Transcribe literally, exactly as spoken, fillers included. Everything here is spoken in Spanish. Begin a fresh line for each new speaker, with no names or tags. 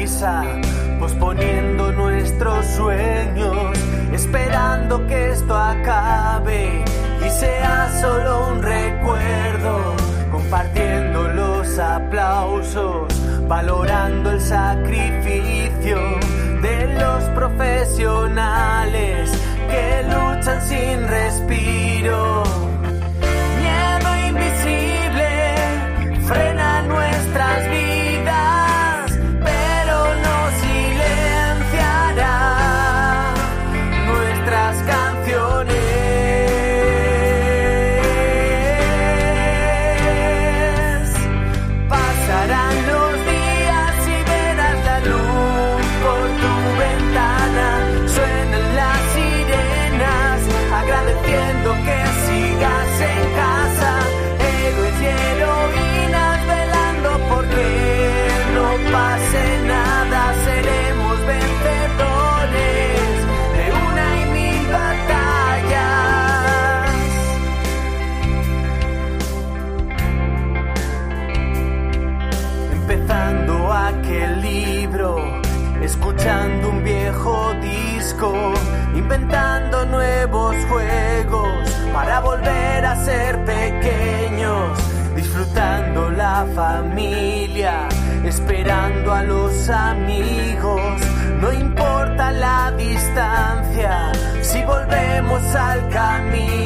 prisa, posponiendo nuestros sueños, esperando que esto acabe y sea solo un recuerdo, compartiendo los aplausos, valorando el sacrificio de los profesionales que luchan sin respiro. Miedo invisible frena nuestras vidas, pero no silenciará nuestras canciones. Pasarán los días y verás la luz por tu ventana, suenan las sirenas agradeciendo que sigas en casa, héroes y heroínas velando porque no pase nada, seremos vencedores de una y mil batallas. Empezando aquel libro, escuchando un viejo disco, inventando nuevos juegos para volver a ser pequeños, disfrutando la familia, esperando a los amigos. No importa la distancia, si volvemos al camino.